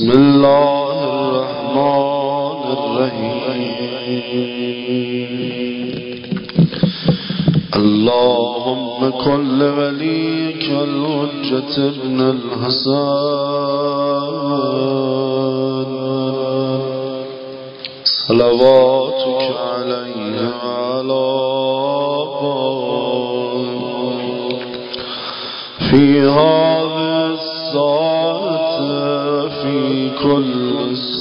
بسم الله الرحمن الرحيم اللهم كن لوليك الحجة ابن الحسن صلواتك عليه وعلى في هذه الساعة في كل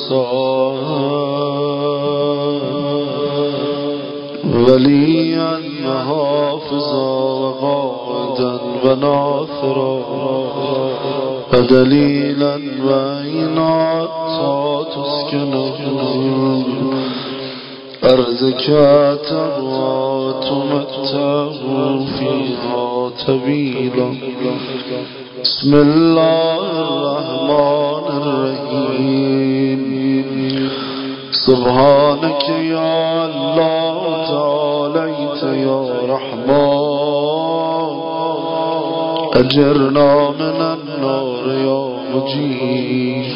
الساعة وليا وحافظا وقائدا وناصرا ودليلا وعينا تسكنه أرضك تروى تمتعه فيها طويلا بسم الله الرحمن الرحيم سبحانك يا الله تعاليت يا رحمن أجرنا من النار يا مجيب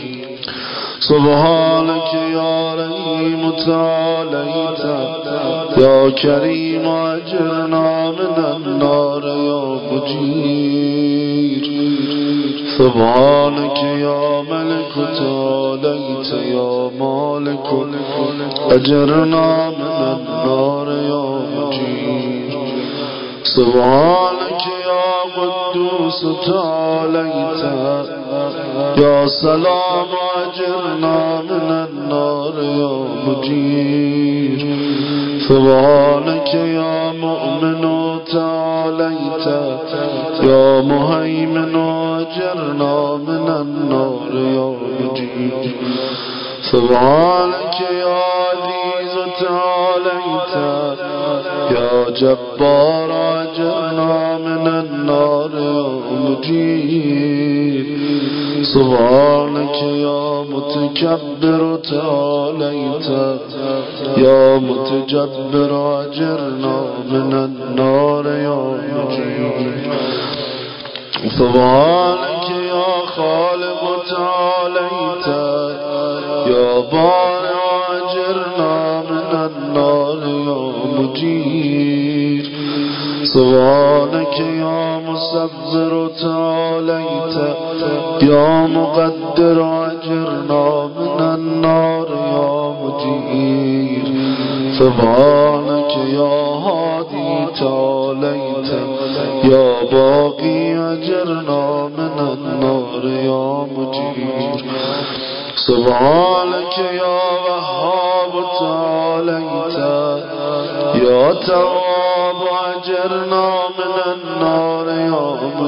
سبحانك يا رحيم تعاليت يا كريم أجرنا من النار يا مجير سبحانك يا ملك تعاليت يا مالك أجرنا من النار يا مجير سبحانك يا قدوس تعاليت يا سلام أجرنا من النار يا مجير سبحانك يا مؤمن تعاليت يا مهيمن أجرنا من النار يا مجير سبحانك يا عزيز تعاليت يا جبار أجرنا من النار يا مجير سبحانك يا متكبر تعاليت يا متجبر أجرنا من النار يا مجير سبحانك يا خالق تعاليت يا بارئ أجرنا من النار يا مجير سبحانك يا مصبر تعاليت يا مقدر أجرنا من النار يا مجير سبحانك يا هادي تعاليت يا باقي أجرنا من النار يا مجير سبحانك يا وهاب تعاليت يا تواب أجرنا من النار يا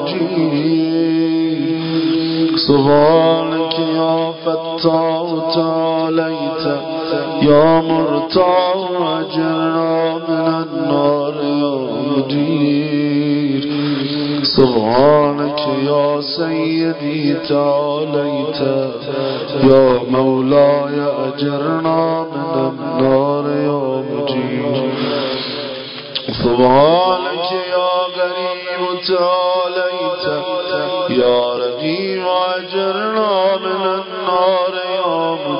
مجير سبحانك يا فتاح تعاليت يا مرتاح أجرنا من النار يا مجير سبحانك يا سيدي تعاليت يا مولاي أجرنا من النار يا مجير سبحانك يا غريب تعاليت يا رقيب أجرنا من النار يا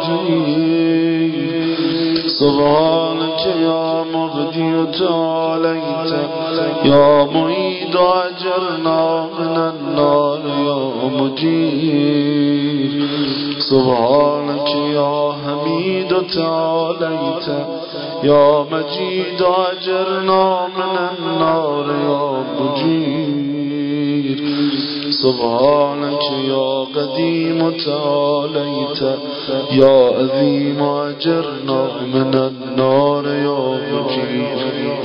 مجير سبحانك يا مبدي تعاليت يا معيد أجرنا من النار يا مجير سبحانك يا حميد تعاليت يا مجيد أجرنا من النار يا مجير سبحانك يا قديم تعاليت يا عظيم أجرنا من النار يا مجير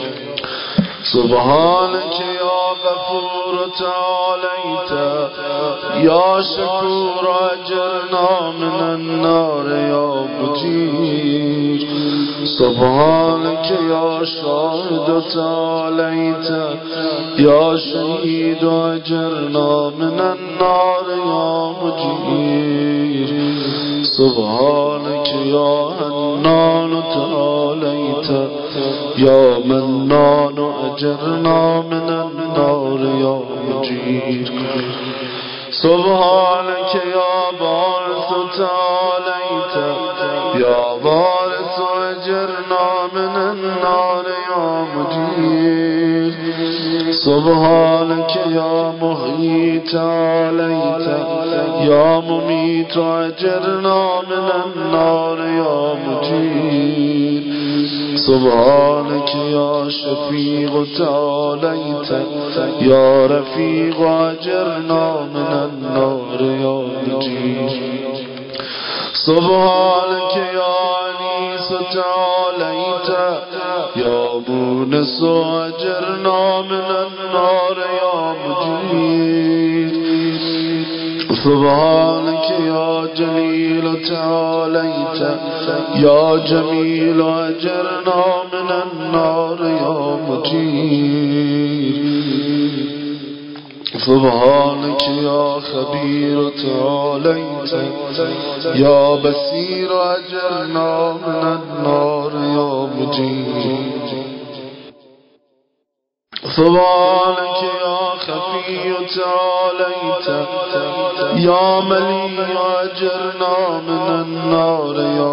سبحانك يا غفور تعاليت يا شكور أجرنا من النار يا مجير سبحانك يا شاهد تعاليت يا شهيد أجرنا من النار يا مجير سبحانك يا حنان تعاليت يا منان أجرنا من النار يا مجير سبحانك يا بارث تعاليت يا وارث أجرنا من النار يا مجير سبحانك يا محيي تعاليت يا مميت أجرنا من النار يا مجير سبحانك يا شفيع تعاليت يا رفيق أجرنا من النار يا مجير سبحانك يا أنيس تعاليت يا مونس أجرنا من النار يا مجير سبحانك يا جليل تعاليت يا جميل أجرنا من النار يا مجير سبحانك يا خبير تعاليت يا بصير أجرنا من النار يا مجير سبحانك يا خفي تعاليت يا ملي أجرنا من النار يا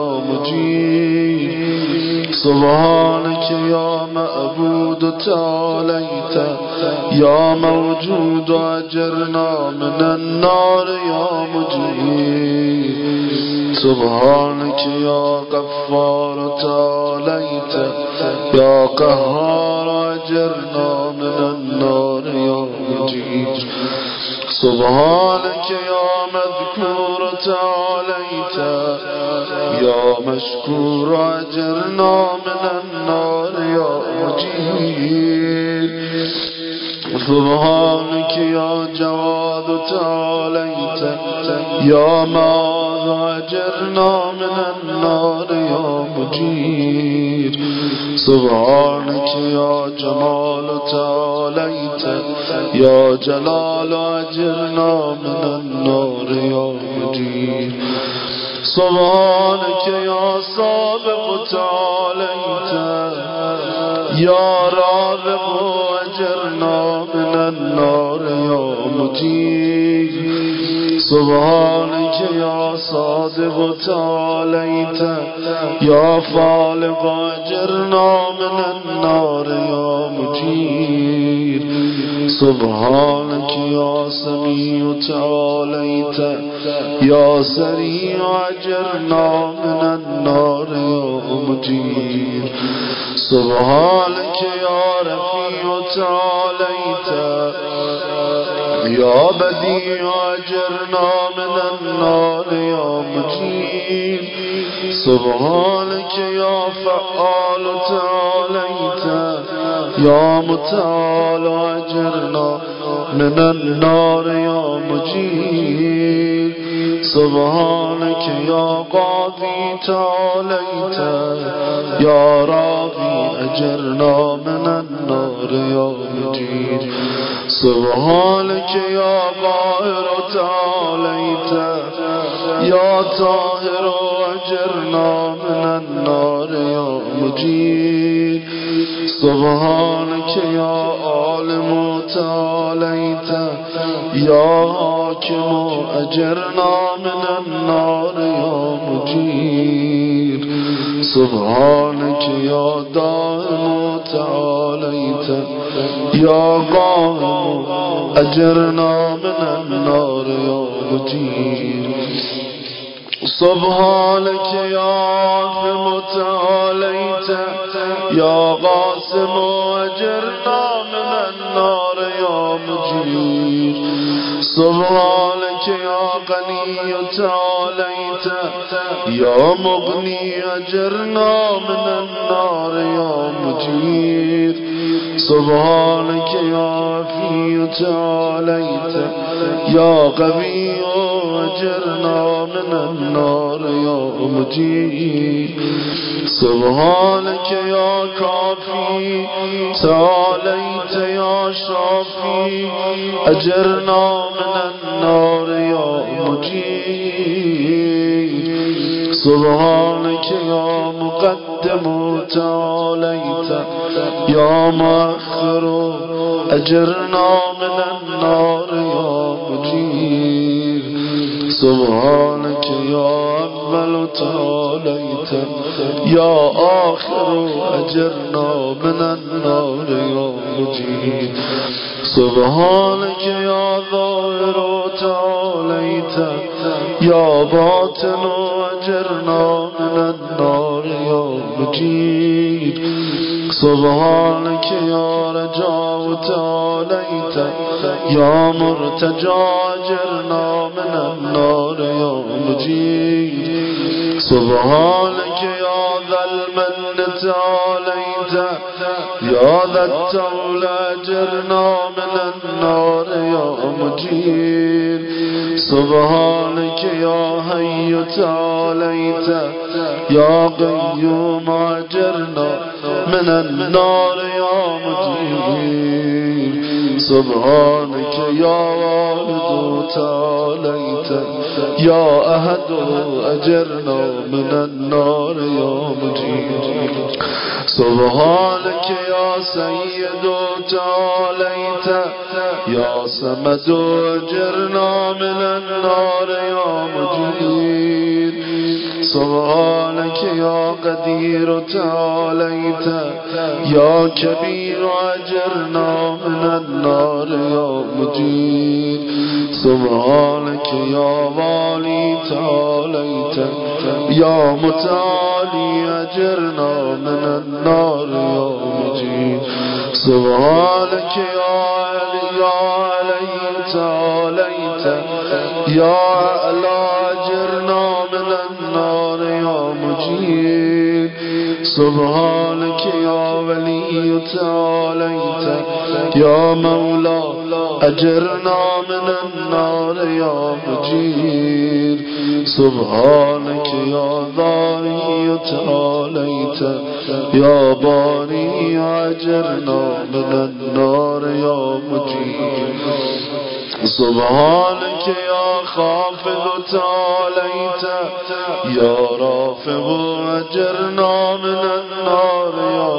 مجير سبحانك يا معبود تعاليت يا موجود أجرنا من النار يا مجير سبحانك يا غفار تعاليت يا قهار أجرنا من النار يا مجير سبحانك يا مذكور تعاليت يا مشكور أجرنا من النار يا مجير سبحانك يا جواد تعاليت يا معاذ أجرنا من النار يا مجير سبحانك يا جمال تعاليت يا جلال أجرنا من النار يا مجير سبحانك يا سابق تعاليت يا رابق أجرنا من النار يا مجير سبحانك يا صادق تعاليت يا فالق أجرنا من النار يا مجير سبحانك يا سميع تعاليت يا سريع أجرنا من النار يا مجير سبحانك يا رفيع تعاليت يا بديع أجرنا من النار يا مجير سبحانك يا فعال تعاليت يا متعال أجرنا من النار يا مجير سبحانك يا قاضي تعاليت يا راضي أجرنا من النار يا مجير سبحانك يا قاهر تعاليت يا طاهر أجرنا من النار يا مجير سبحانك يا عالم تعاليت يا حاكم أجرنا من النار يا مجير سبحانك يا دائم تعاليت يا قائم أجرنا من النار يا مجير سبحانك يا عاصم تعاليت يا قاسم أجرنا من النار يا مجير سبحانك يا غني تعاليت يا مغني أجرنا من النار يا مجير سبحانك يا عفي تعاليت يا قوي أجرنا من النار يا مجير سبحانك يا كافي تعاليت يا شافي أجرنا من النار يا مجير سبحانك يا مقدم تعاليت يا مؤخر أجرنا من النار يا مجير سبحانك يا أول تعاليت يا آخر أجرنا من النار يا مجيد سبحانك يا ظاهر تعاليت يا باطن أجرنا من النار يا مجيد سبحانك يا رجاء تعاليت يا مرتجى أجرنا من النار يا مجيد سبحانك يا ذا المن تعاليت يا ذا التول أجرنا من النار يا مجيد سبحانك يا حي تعاليت يا قيوم أجرنا من النار يا مجيد سبحانك يا والد تعاليت يا أحد أجرنا من النار يا مجيد سبحانك يا سيد تعاليت يا صمد أجرنا من النار يا مجيد سبحانك يا قدير تعاليت يا كبير أجرنا من النار يا مجيد سبحانك يا والي تعاليت يا متعالي أجرنا من النار يا مجيد سبحانك يا علي تعاليت يا أعلى أجرنا من النار يا مجيد سبحانك يا ولي تعاليت يا مولى أجرنا من النار يا مجيد سبحانك يا ضاري تعاليت يا باري أجرنا من النار يا مجيد سبحانك يا خافض تعاليت يا رافع أجرنا من النار يا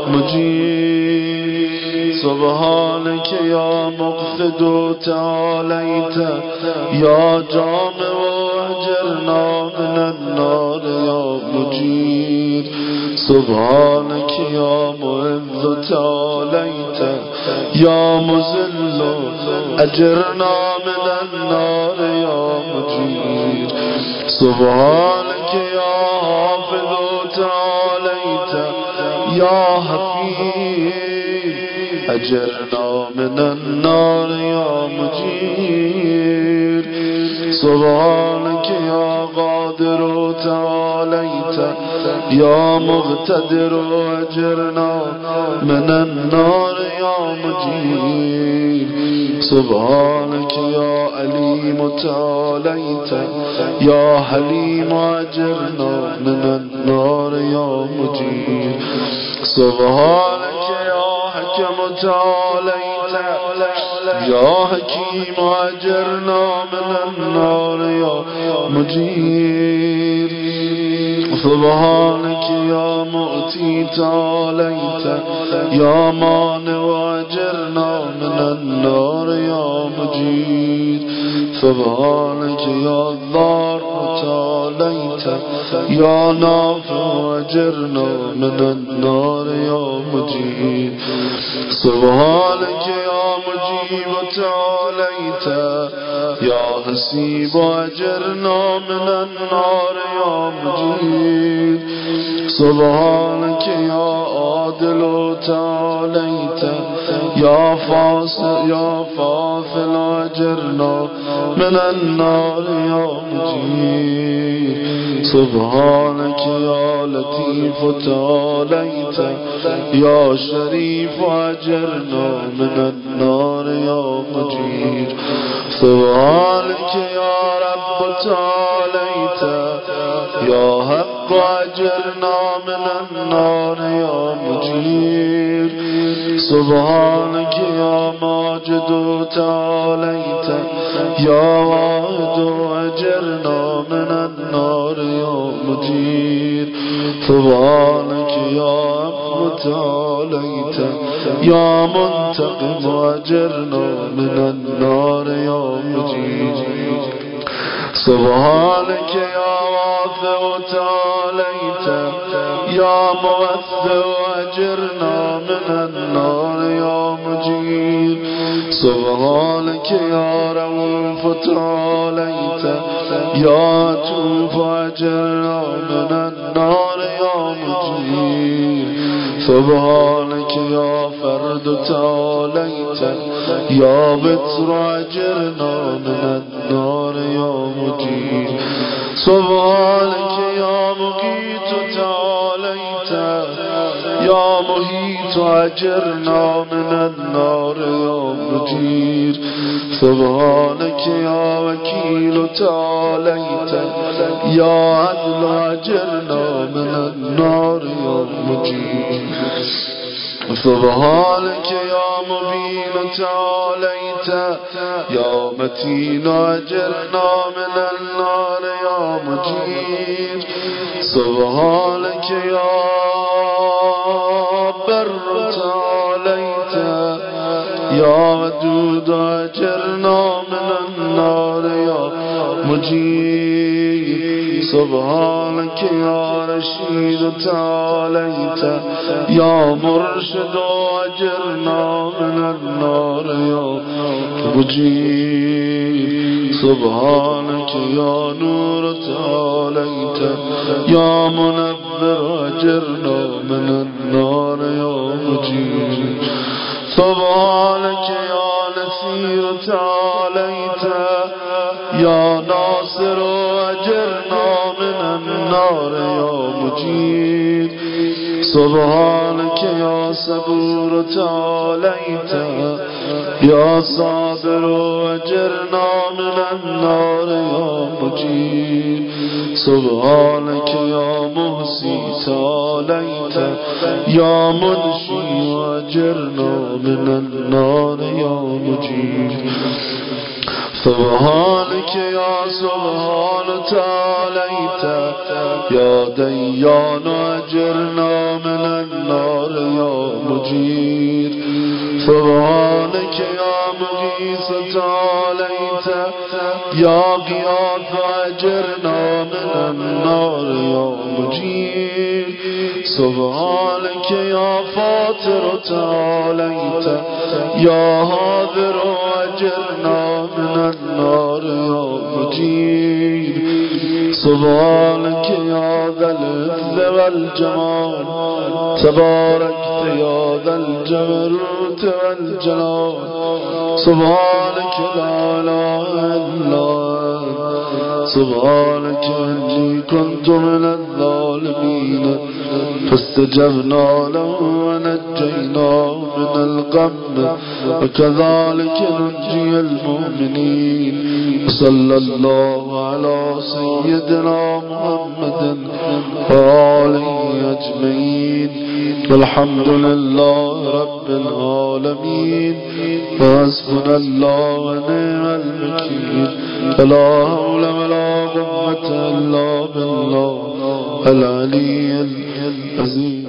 مجيد سبحانك يا مقصد تعاليت يا جامع أجرنا من النار يا مجيد سبحانك يا معز تعاليت يا مذل أجرنا من النار يا مجيد سبحانك يا حافظ تعاليت يا حفيظ أجرنا من النار يا مجيد سبحانك يا قادر تعاليت يا مقتدر أجرنا من النار يا مجيد سبحانك يا عليم تعاليت يا حليم أجرنا من النار يا مجيد سبحانك يا حكم تعاليت يا حكيم أجرنا من النار يا مجيد سبحانك يا مؤتي تعاليت يا مانع أجرنا من النار يا مجيد سبحانك يا ضار تعاليت يا نافع أجرنا من النار يا مجيد سبحانك يا مجيب تعاليت يا حسيب أجرنا من النار يا مجيد سبحانك يا عادل تعاليت يا فاصل أجرنا من النار يا مجيد سبحانك يا لطيف تعاليت يا شريف أجرنا من النار يا مجيد سبحانك يا رب تعاليت يا حق أجرنا من النار يا مجيد سبحانك يا ماجد تعاليت يا واحد أجرنا من النار يا مجيد سبحانك يا عفو تعاليت يا منتقم أجرنا من النار يا مجيد سبحانك يا واسع تعاليت يا موسع أجرنا من النار يا مجير سبحانك يا رؤوف تعاليت يا توف أجرنا من النار يا مجير سبحانك يا فرد تعاليت يا بتر أجرنا من النار يا مجير سبحانك يا مقيت تعاليت يا مهيت أجرنا من النار يا مجير سبحانك يا وكيل تعاليت يا عدل أجرنا من النار يا مجير سبحانك يا مبين تعاليت يا متين أجرنا من النار يا مجير سبحانك يا بر تعاليت يا ودود أجرنا من النار يا مجير سبحانك يا رشيد تعاليت يا مرشد أجرنا من النار يا مجير سبحانك يا نور تعاليت يا منبر أجرنا من النار يا مجير سبحانك يا نصير تعاليت يا ناصر أجرنا من النار يا مجير سبحانك يا صبور تعاليت يا صابر أجرنا من النار يا مجير سبحانك يا محسي تعاليت يا منشي أجرنا من النار يا مجير سبحانك يا سبحان تعاليت يا ديان أجرنا من النار يا مجير سبحانك يا مغيث تعاليت يا غياث أجرنا من النار يا مجير سبحانك يا فاطر تعاليت يا حاضر أجرنا من النار يا مجير سبحانك يا ذا العز والجمال تباركت يا ذا الجبروت والجلال سبحانك لا إله إلا أنت سبحانك إني كنت من الظالمين فاستجبنا له ونجيناه من الغم وكذلك ننجي المؤمنين صلى الله على سيدنا محمد وآله أجمعين والحمد لله رب العالمين وحسبنا الله ونعم الوكيل لا حول ولا قوة إلا بالله العلي العظيم.